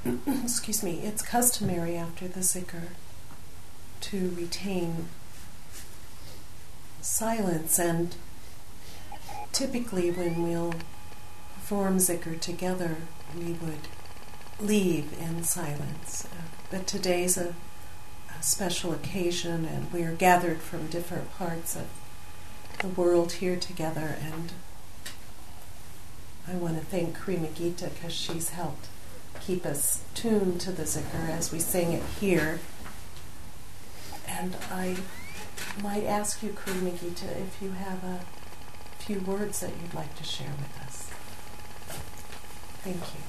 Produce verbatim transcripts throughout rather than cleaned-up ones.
excuse me, it's customary after the zikr to retain silence, and typically when we'll perform zikr together, we would leave in silence. Uh, but today's a, a special occasion, and we are gathered from different parts of the world here together, and I want to thank Krima Gita because she's helped keep us tuned to the zikr as we sing it here. And I might ask you, Krima Gita, if you have a few words that you'd like to share with us. Thank you.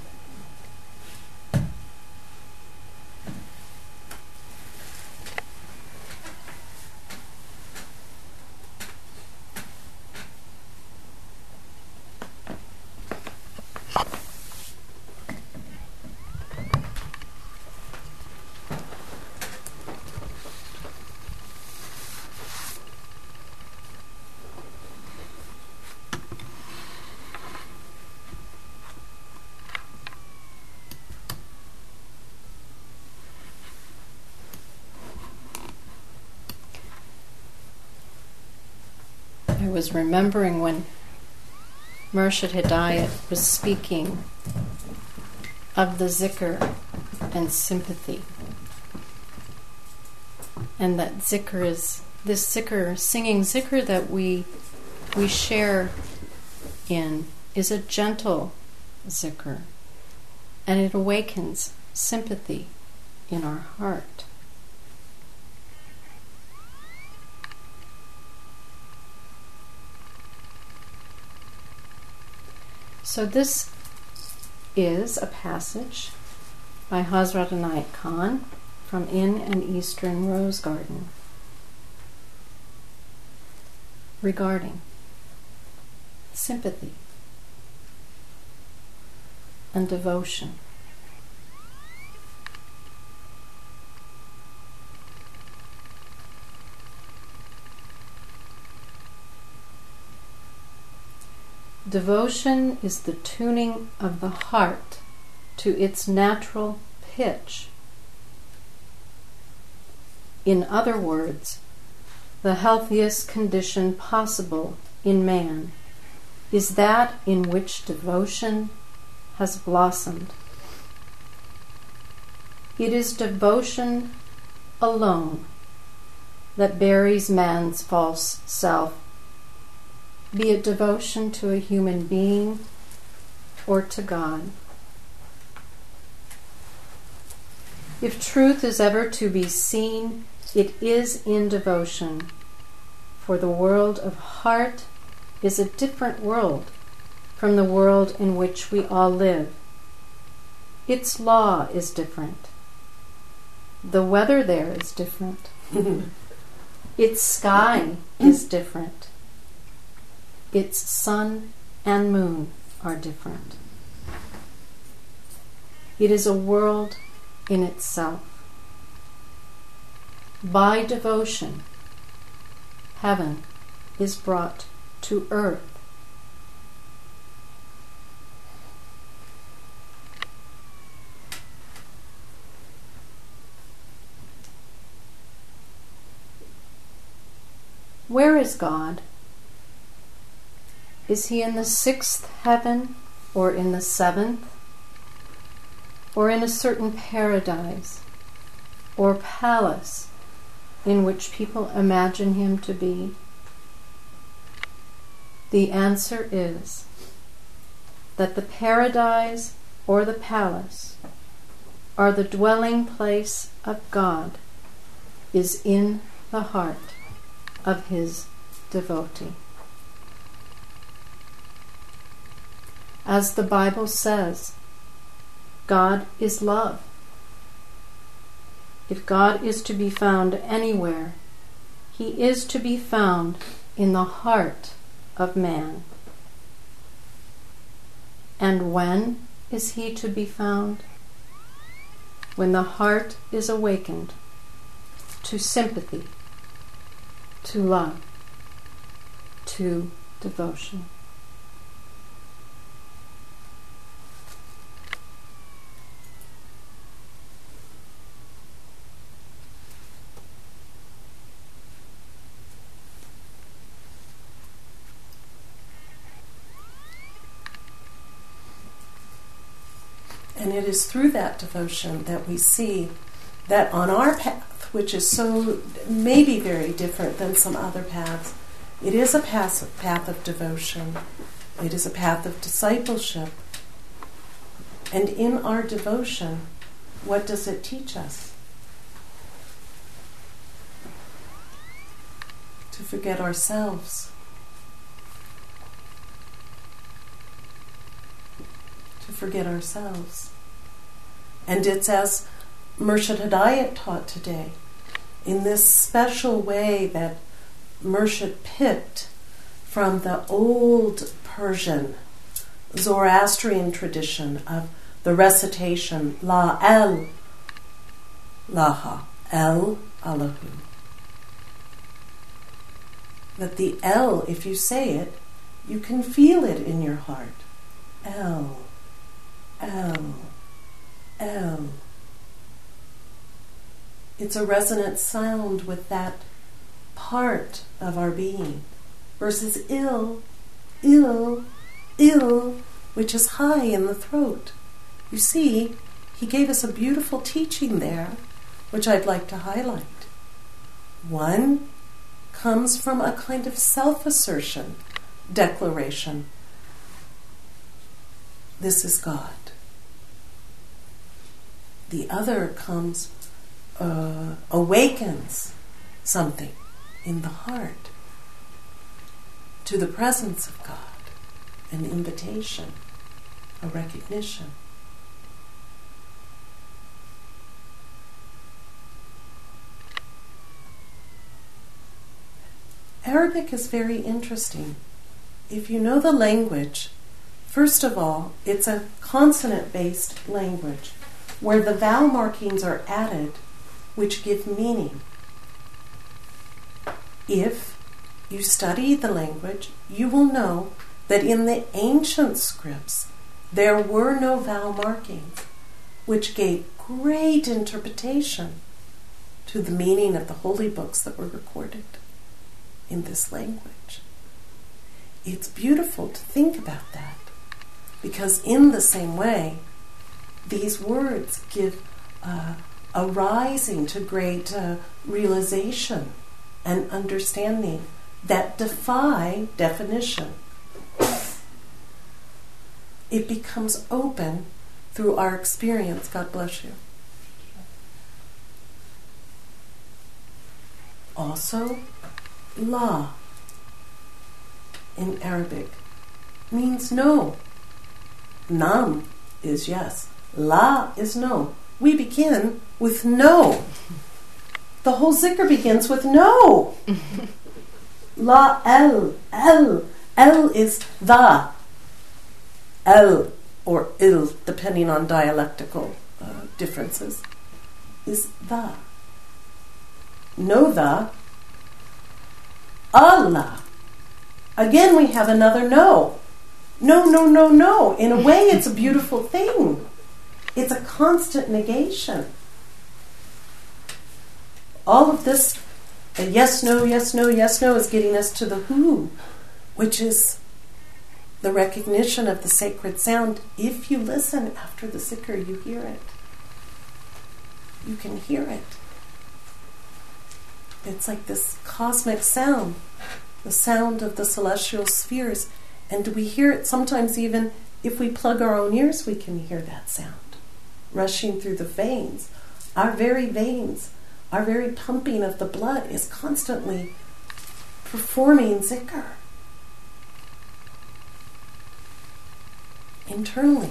I was remembering when Murshid Hidayat was speaking of the zikr and sympathy, and that zikr is this zikr, singing zikr that we we share in, is a gentle zikr, and it awakens sympathy in our heart. So this is a passage by Hazrat Inayat Khan from In an Eastern Rose Garden regarding sympathy and devotion. Devotion is the tuning of the heart to its natural pitch. In other words, the healthiest condition possible in man is that in which devotion has blossomed. It is devotion alone that buries man's false self, be it devotion to a human being or to God. If truth is ever to be seen, it is in devotion, for the world of heart is a different world from the world in which we all live. Its law is different. The weather there is different. Its sky is different. Its sun and moon are different. It is a world in itself. By devotion, heaven is brought to earth. Where is God? Is he in the sixth heaven, or in the seventh, or in a certain paradise or palace in which people imagine him to be? The answer is that the paradise or the palace, or the dwelling place of God, is in the heart of his devotee. As the Bible says, God is love. If God is to be found anywhere, he is to be found in the heart of man. And when is he to be found? When the heart is awakened to sympathy, to love, to devotion. And it is through that devotion that we see that on our path, which is so maybe very different than some other paths, it is a path, path of devotion. It is a path of discipleship. And in our devotion, what does it teach us? To forget ourselves. To forget ourselves. And it's as Murshid Hidayat taught today, in this special way that Murshid picked from the old Persian Zoroastrian tradition of the recitation La El Laha El Allahu. That the El, if you say it, you can feel it in your heart. El, El, El. It's a resonant sound with that part of our being, versus ill, ill, ill, which is high in the throat. You see, he gave us a beautiful teaching there, which I'd like to highlight. One comes from a kind of self-assertion, declaration. This is God. The other comes, uh, awakens something in the heart to the presence of God, an invitation, a recognition. Arabic is very interesting. If you know the language, first of all, it's a consonant-based language where the vowel markings are added which give meaning. If you study the language, you will know that in the ancient scripts there were no vowel markings, which gave great interpretation to the meaning of the holy books that were recorded in this language. It's beautiful to think about that, because in the same way, these words give uh, a rising to great uh, realization and understanding that defy definition. It becomes open through our experience. God bless you. Also, La in Arabic means no. Nam is yes. La is no. We begin with no. The whole zikr begins with no. La el, el. El is the. El or il, depending on dialectical uh, differences, is the. No the. Allah. Again, we have another no. No, no, no, no. In a way, it's a beautiful thing. It's a constant negation. All of this, a yes, no, yes, no, yes, no, is getting us to the who, which is the recognition of the sacred sound. If you listen after the zikr, you hear it. You can hear it. It's like this cosmic sound, the sound of the celestial spheres. And we hear it sometimes even if we plug our own ears, we can hear that sound rushing through the veins. Our very veins, our very pumping of the blood is constantly performing zikr internally.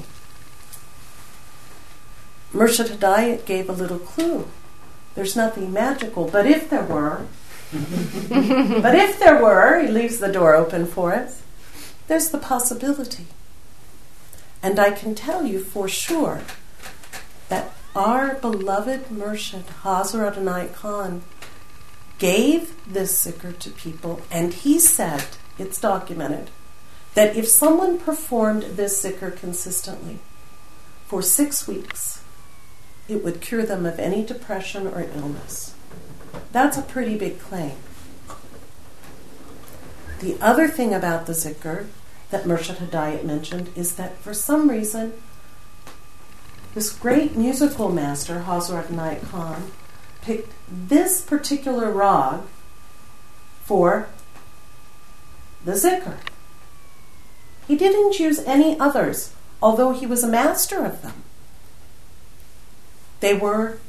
Murshid Hidayat gave a little clue. There's nothing magical, but if there were, but if there were, he leaves the door open for us, there's the possibility. And I can tell you for sure that our beloved Murshid, Hazrat Inayat Khan, gave this zikr to people, and he said, it's documented, that if someone performed this zikr consistently for six weeks, it would cure them of any depression or illness. That's a pretty big claim. The other thing about the zikr that Murshid Hidayat mentioned is that for some reason, this great musical master, Hazrat Inayat Khan, picked this particular rag for the zikr. He didn't use any others, although he was a master of them. They were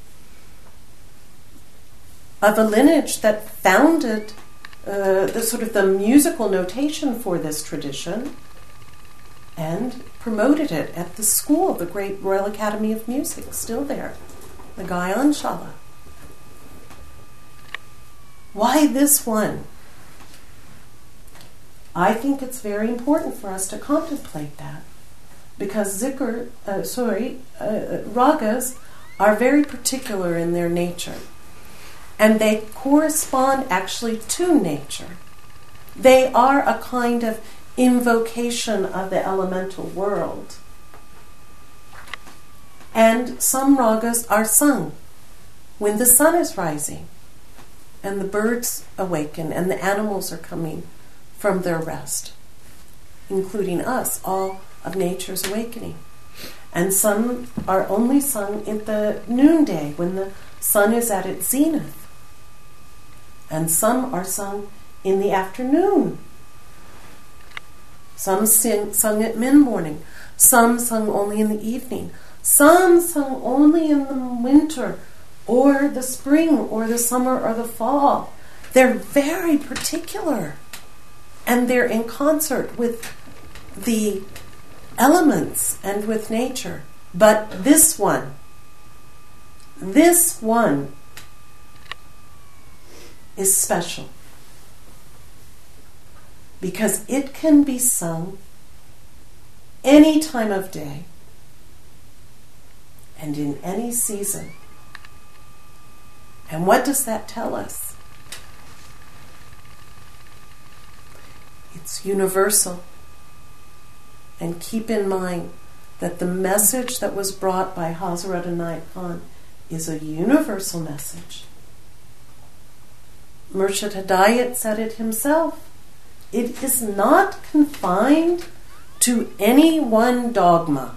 of a lineage that founded uh, the sort of the musical notation for this tradition and promoted it at the school, the great Royal Academy of Music, still there, the Gayanshala. Why this one? I think it's very important for us to contemplate that, because zikr, uh, sorry, uh, ragas are very particular in their nature, and they correspond actually to nature. They are a kind of invocation of the elemental world. And some ragas are sung when the sun is rising and the birds awaken and the animals are coming from their rest, including us, all of nature's awakening. And some are only sung at the noonday when the sun is at its zenith. And some are sung in the afternoon. Some sing, sung at mid-morning. Some sung only in the evening. Some sung only in the winter or the spring or the summer or the fall. They're very particular. And they're in concert with the elements and with nature. But this one, this one is special, because it can be sung any time of day and in any season. And what does that tell us? It's universal. And keep in mind that the message that was brought by Hazrat Inayat Khan is a universal message. Murshid Hidayat said it himself. It is not confined to any one dogma.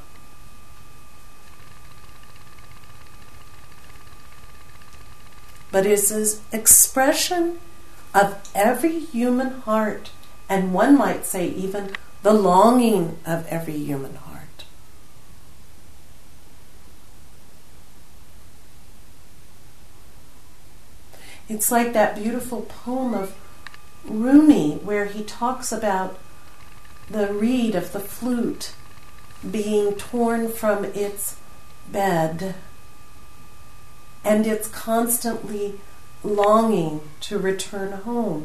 But it is an expression of every human heart, and one might say even the longing of every human heart. It's like that beautiful poem of Rumi where he talks about the reed of the flute being torn from its bed, and it's constantly longing to return home.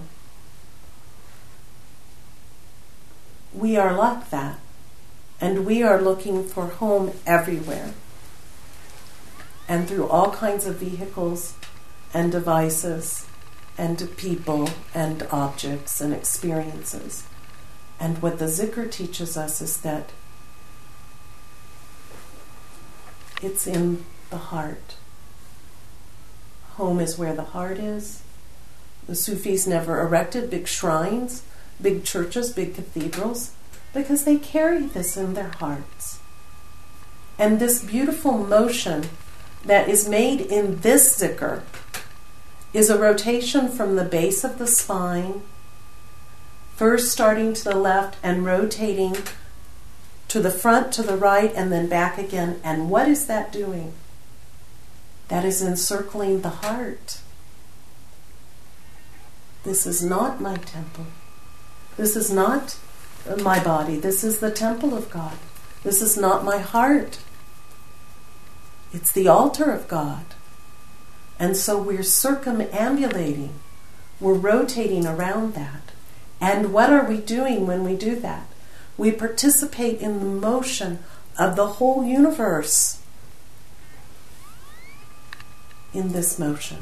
We are like that, and we are looking for home everywhere, and through all kinds of vehicles and devices and people and objects and experiences. And what the zikr teaches us is that it's in the heart. Home is where the heart is. The Sufis never erected big shrines, big churches, big cathedrals, because they carry this in their hearts. And this beautiful motion that is made in this zikr is a rotation from the base of the spine, first starting to the left and rotating to the front, to the right, and then back again. And what is that doing? That is encircling the heart. This is not my temple. This is not my body. This is the temple of God. This is not my heart. It's the altar of God. And so we're circumambulating. We're rotating around that. And what are we doing when we do that? We participate in the motion of the whole universe in this motion.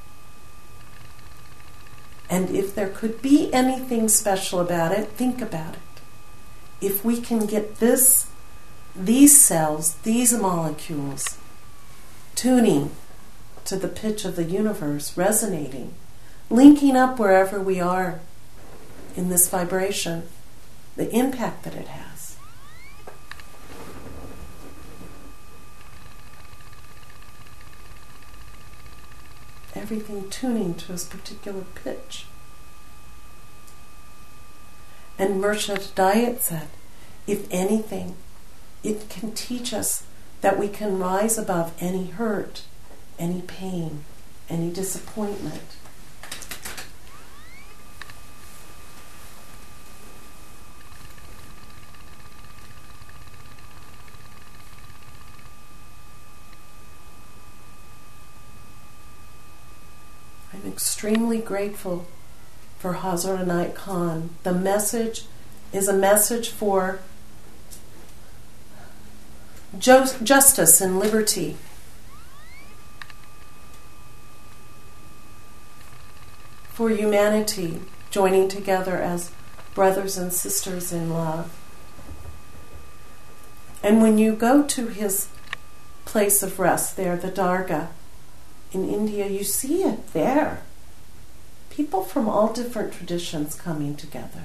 And if there could be anything special about it, think about it. If we can get this, these cells, these molecules, tuning to the pitch of the universe, resonating, linking up wherever we are in this vibration, the impact that it has. everything tuning to its particular pitch. And Murshid Dayat said, if anything, it can teach us that we can rise above any hurt, any pain, any disappointment. I'm extremely grateful for Hazrat Inayat Khan. The message is a message for justice and liberty. For humanity joining together as brothers and sisters in love. And when you go to his place of rest there, the Dargah in India, you see it there. People from all different traditions coming together.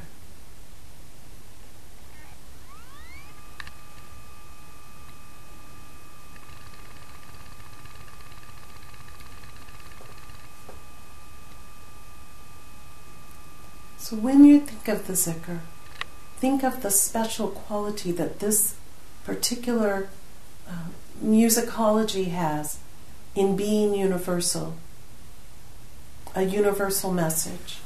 So when you think of the zikr, think of the special quality that this particular uh, musicology has in being universal, a universal message.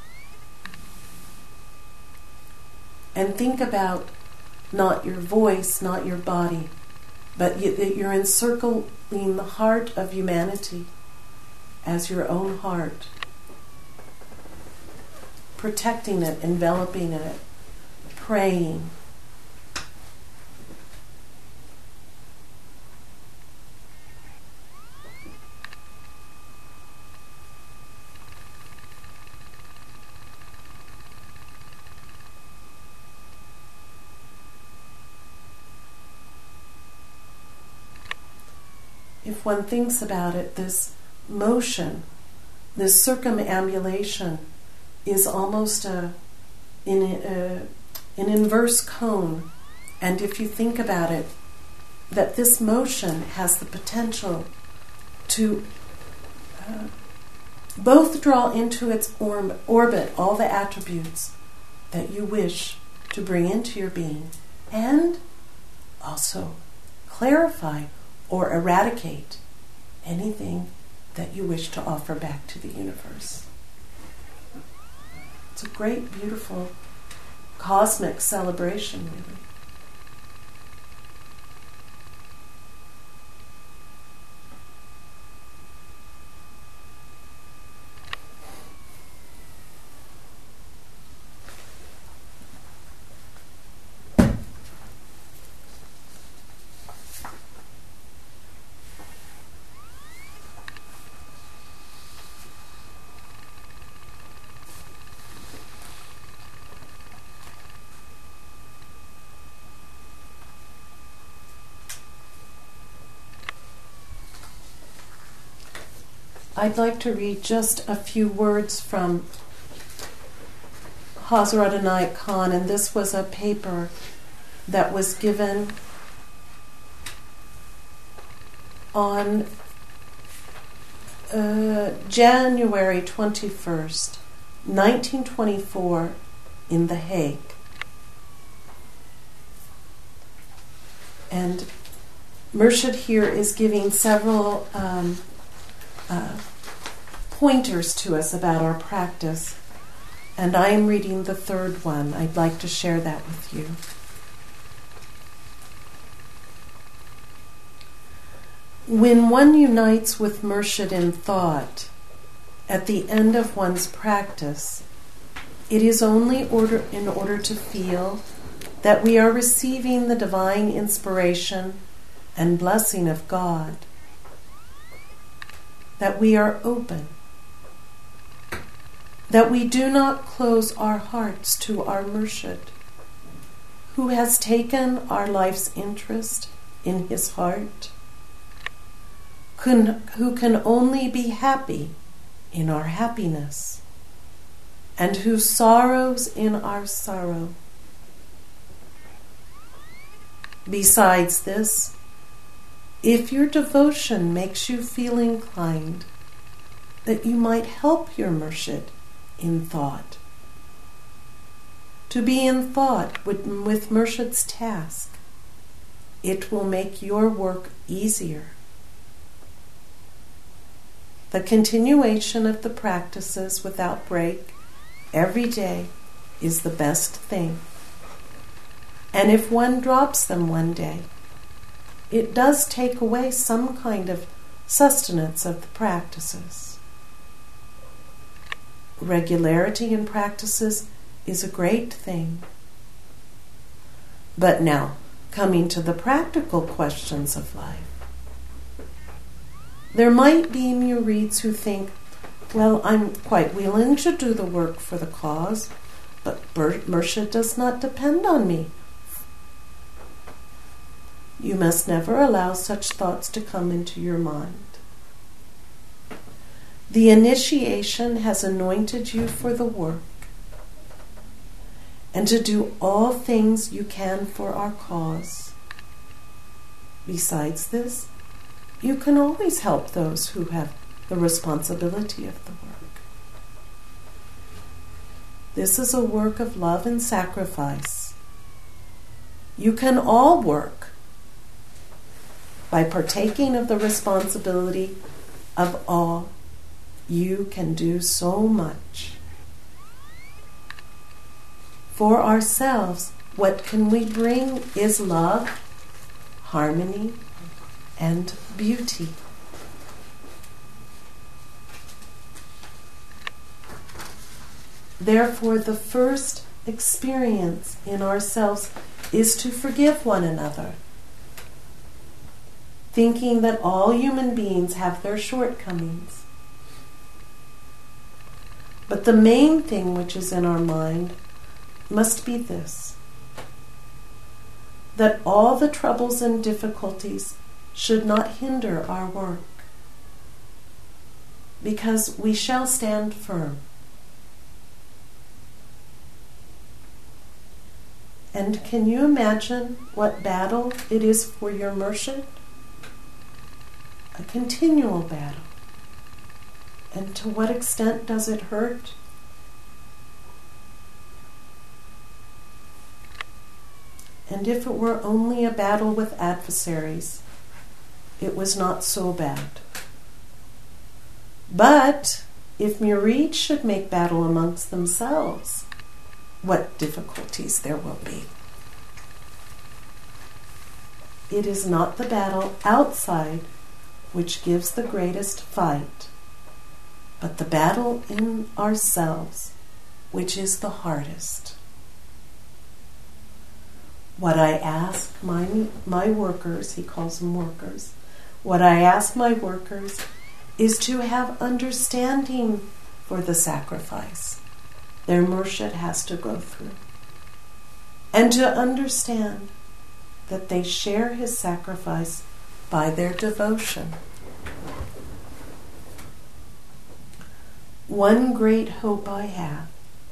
And think about not your voice, not your body, but you, that you're encircling the heart of humanity as your own heart, protecting it, enveloping it, praying. If one thinks about it, this motion, this circumambulation is almost a, in a, an inverse cone. And if you think about it, that this motion has the potential to uh, both draw into its orb, orbit all the attributes that you wish to bring into your being, and also clarify or eradicate anything that you wish to offer back to the universe. It's a great, beautiful, cosmic celebration, really. I'd like to read just a few words from Hazrat Inayat Khan, and this was a paper that was given on uh, January twenty-first, nineteen twenty-four, in The Hague. And Murshid here is giving several um, Uh, pointers to us about our practice, and I am reading the third one. I'd like to share that with you. When one unites with Murshid in thought, at the end of one's practice, it is only order, in order to feel that we are receiving the divine inspiration and blessing of God, that we are open, that we do not close our hearts to our Murshid, who has taken our life's interest in his heart, can, who can only be happy in our happiness, and who sorrows in our sorrow. Besides this, if your devotion makes you feel inclined, that you might help your Murshid in thought. To be in thought with, with Murshid's task, it will make your work easier. The continuation of the practices without break every day is the best thing. And if one drops them one day, it does take away some kind of sustenance of the practices. Regularity in practices is a great thing. But now, coming to the practical questions of life, there might be murids who think, well, I'm quite willing to do the work for the cause, but Murshid does not depend on me. You must never allow such thoughts to come into your mind. The initiation has anointed you for the work, and to do all things you can for our cause. Besides this, you can always help those who have the responsibility of the work. This is a work of love and sacrifice. You can all work by partaking of the responsibility of all. You can do so much. For ourselves, what can we bring is love, harmony, and beauty. Therefore, the first experience in ourselves is to forgive one another, thinking that all human beings have their shortcomings. But the main thing which is in our mind must be this: that all the troubles and difficulties should not hinder our work, because we shall stand firm. And can you imagine what battle it is for your Murshid? A continual battle. And to what extent does it hurt? And if it were only a battle with adversaries, it was not so bad. But if murids should make battle amongst themselves, what difficulties there will be. It is not the battle outside which gives the greatest fight, but the battle in ourselves which is the hardest. What I ask my, my workers, he calls them workers, what I ask my workers is to have understanding for the sacrifice their Murshid has to go through, and to understand that they share his sacrifice by their devotion. One great hope I have,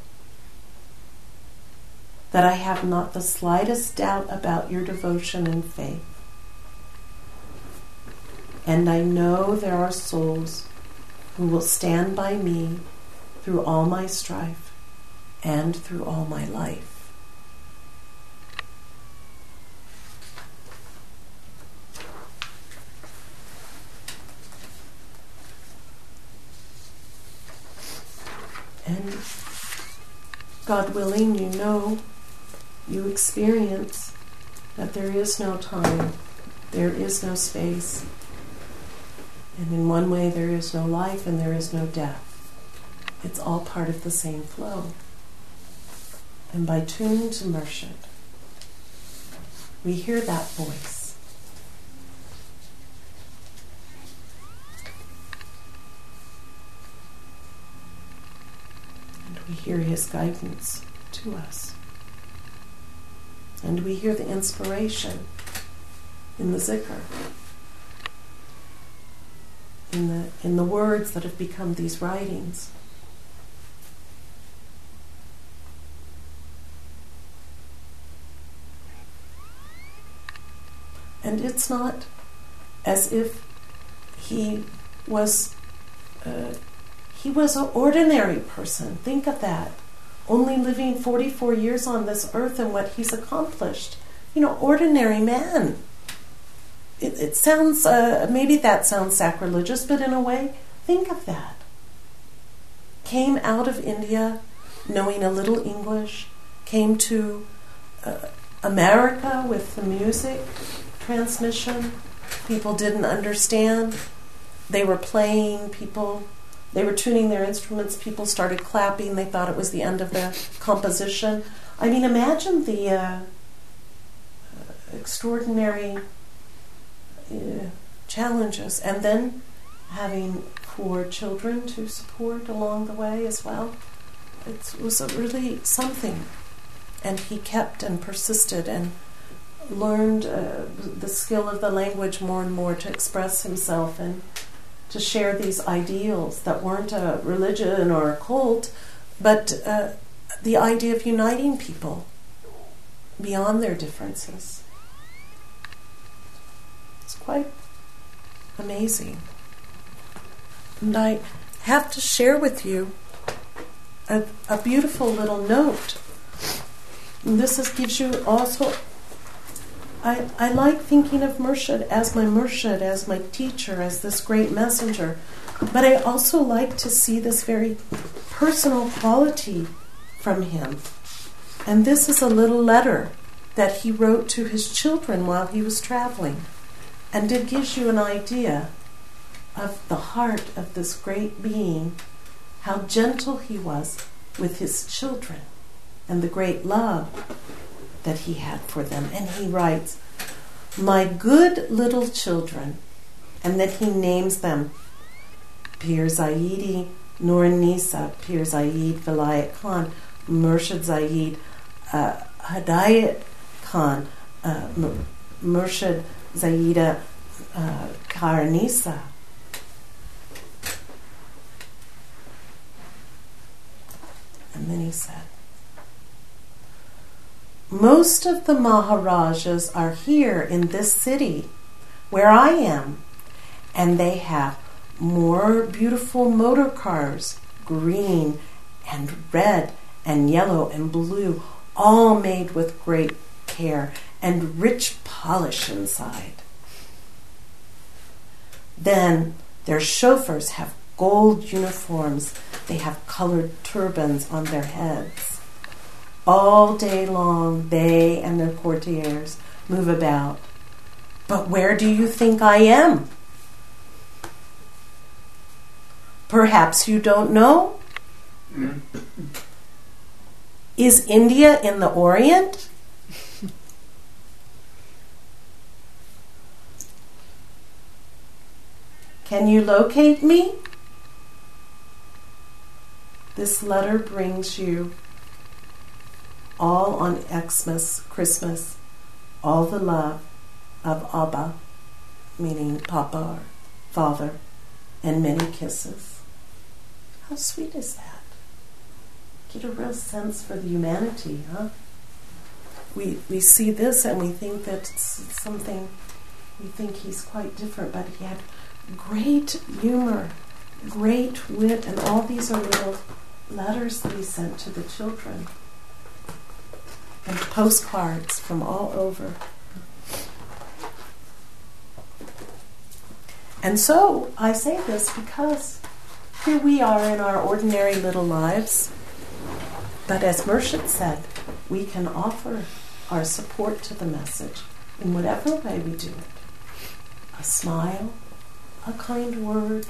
that I have not the slightest doubt about your devotion and faith. And I know there are souls who will stand by me through all my strife and through all my life. And God willing, you know, you experience that there is no time, there is no space, and in one way there is no life and there is no death. It's all part of the same flow. And by tuning to Murshid, we hear that voice. And we hear his guidance to us. And we hear the inspiration in the zikr, in the, in the words that have become these writings. And it's not as if he was uh, he was an ordinary person. Think of that. Only living forty-four years on this earth and what he's accomplished. You know, ordinary man. It, it sounds, uh, maybe that sounds sacrilegious, but in a way, think of that. Came out of India knowing a little English, came to uh, America with the music transmission. People didn't understand. They were playing, people, they were tuning their instruments, people started clapping, they thought it was the end of the composition. I mean, imagine the uh, extraordinary uh, challenges, and then having four children to support along the way as well. It was a really something. And he kept and persisted and learned uh, the skill of the language more and more to express himself and to share these ideals that weren't a religion or a cult, but uh, the idea of uniting people beyond their differences. It's quite amazing. And I have to share with you a, a beautiful little note. And this is, gives you also, I, I like thinking of Murshid as my Murshid, as my teacher, as this great messenger. But I also like to see this very personal quality from him. And this is a little letter that he wrote to his children while he was traveling. And it gives you an idea of the heart of this great being, how gentle he was with his children, and the great love that he had for them. And he writes, "My good little children," and then he names them, Pir Zaidi, Nur Nisa, Pir Zaid Vilayat Khan, Murshid Zaid uh, Hidayat Khan, uh, Murshid Zaida uh, Karanisa. And then he said, "Most of the Maharajas are here in this city where I am, and they have more beautiful motor cars, green and red and yellow and blue, all made with great care and rich polish inside. Then their chauffeurs have gold uniforms. They have colored turbans on their heads. All day long, they and their courtiers move about. But where do you think I am? Perhaps you don't know? Is India in the Orient? Can you locate me? This letter brings you all on Xmas, Christmas, all the love of Abba, meaning Papa or Father, and many kisses." How sweet is that? Get a real sense for the humanity, huh? We we see this and we think that it's something, we think he's quite different, but he had great humor, great wit, and all these are little letters that he sent to the children. And postcards from all over. And so I say this because here we are in our ordinary little lives, but as Murshid said, we can offer our support to the message in whatever way we do it. A smile, a kind word,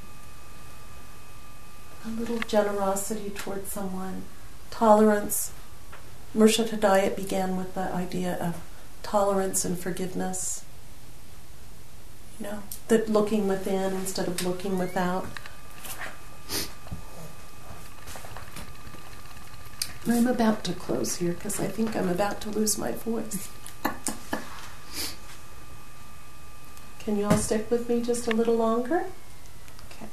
a little generosity towards someone, tolerance. Murshid Hidayat began with the idea of tolerance and forgiveness. You know, that looking within instead of looking without. I'm about to close here because I think I'm about to lose my voice. Can you all stick with me just a little longer? Okay.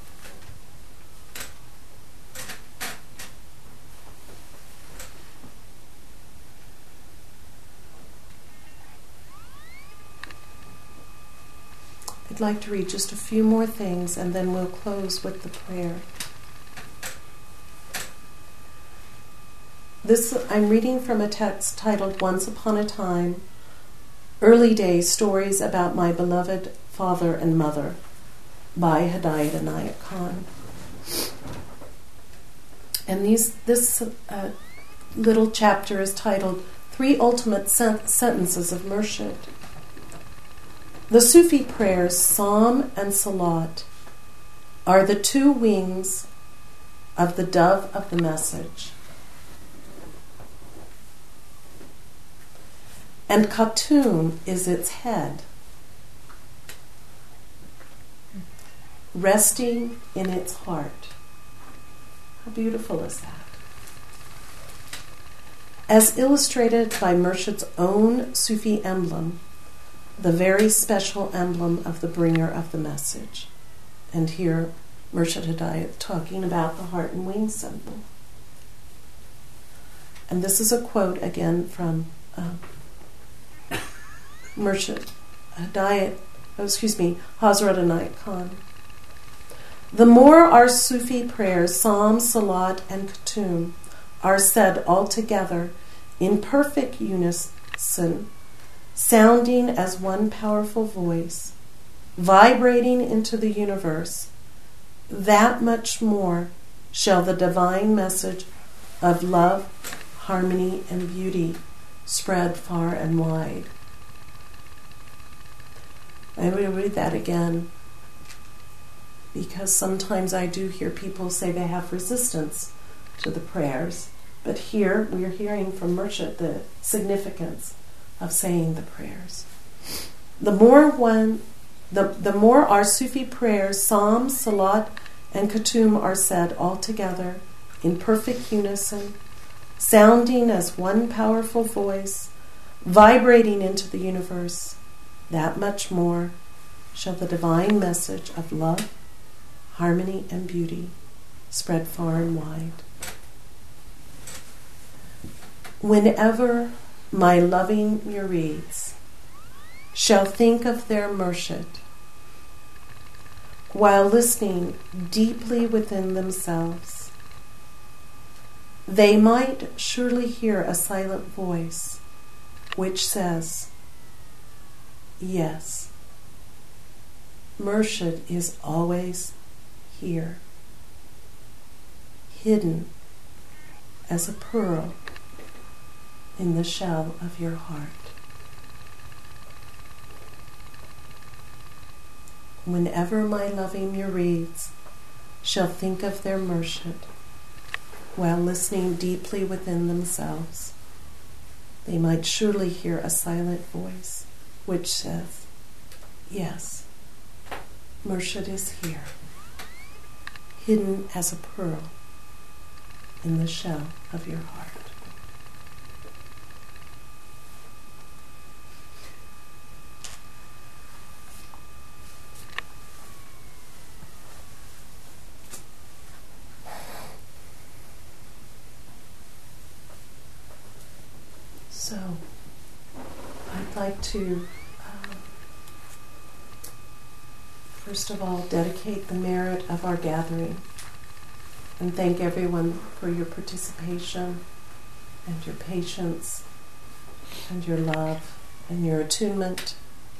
I'd like to read just a few more things and then we'll close with the prayer. This I'm reading from a text titled Once Upon a Time, Early Days Stories About My Beloved Father and Mother by Hidayat Inayat Khan. And these, this uh, little chapter is titled Three Ultimate Sen- Sentences of Murshid. The Sufi prayers, Psalm and Salat, are the two wings of the dove of the message. And Khatum is its head, resting in its heart. How beautiful is that? As illustrated by Murshid's own Sufi emblem, the very special emblem of the bringer of the message. And here, Murshid Hidayat talking about the heart and wing symbol. And this is a quote again from um, Murshid Hidayat, oh, excuse me, Hazrat Inayat Khan. The more our Sufi prayers, Psalm, Salat, and Khatum, are said all together in perfect unison, sounding as one powerful voice, vibrating into the universe, that much more shall the divine message of love, harmony, and beauty spread far and wide. I will read that again, because sometimes I do hear people say they have resistance to the prayers, but here we are hearing from Murshid the significance of saying the prayers. The more one, the, the more our Sufi prayers, Psalm, Salat, and Khatum are said all together in perfect unison, sounding as one powerful voice, vibrating into the universe, that much more shall the divine message of love, harmony, and beauty spread far and wide. Whenever my loving murids shall think of their Murshid, while listening deeply within themselves, they might surely hear a silent voice which says, yes, Murshid is always here, hidden as a pearl in the shell of your heart. Whenever my loving murids shall think of their Murshid, while listening deeply within themselves, they might surely hear a silent voice which says, yes, Murshid is here, hidden as a pearl in the shell of your heart. So, I'd like to, um, first of all, dedicate the merit of our gathering and thank everyone for your participation and your patience and your love and your attunement.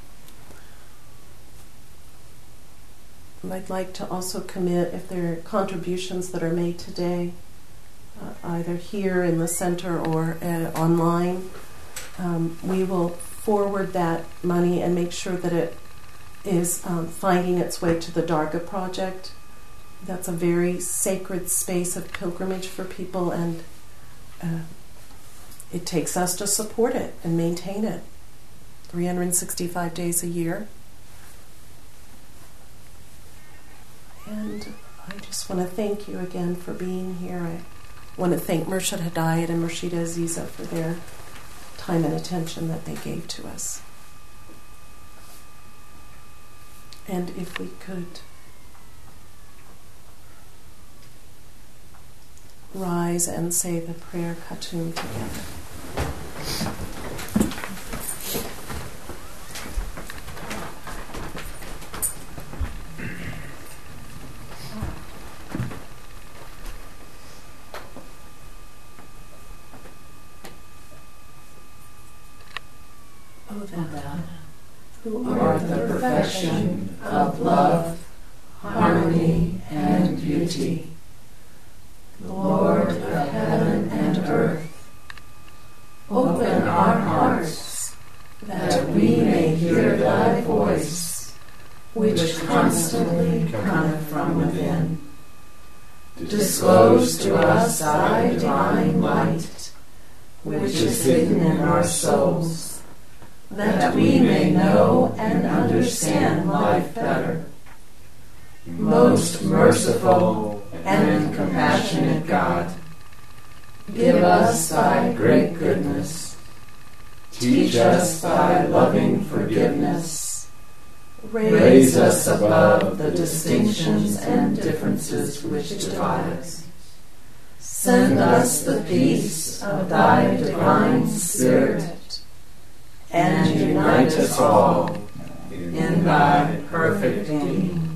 And I'd like to also commit, if there are contributions that are made today, Uh, either here in the center or uh, online, um, we will forward that money and make sure that it is um, finding its way to the Dargah Project. That's a very sacred space of pilgrimage for people, and uh, it takes us to support it and maintain it three hundred sixty-five days a year. And I just want to thank you again for being here. I want to thank Murshid Hidayat and Murshida Aziza for their time and attention that they gave to us. And if we could rise and say the prayer Khatum together. Thou, who art the perfection of love, harmony, and beauty, Lord of heaven and earth, open our hearts that we may hear Thy voice, which constantly cometh from within. Disclose to us Thy divine light, which is hidden in our souls, that we may know and understand life better. Most merciful and compassionate God, give us Thy great goodness. Teach us Thy loving forgiveness. Raise us above the distinctions and differences which divide us. Send us the peace of Thy divine Spirit, and unite us all in Thy perfect being.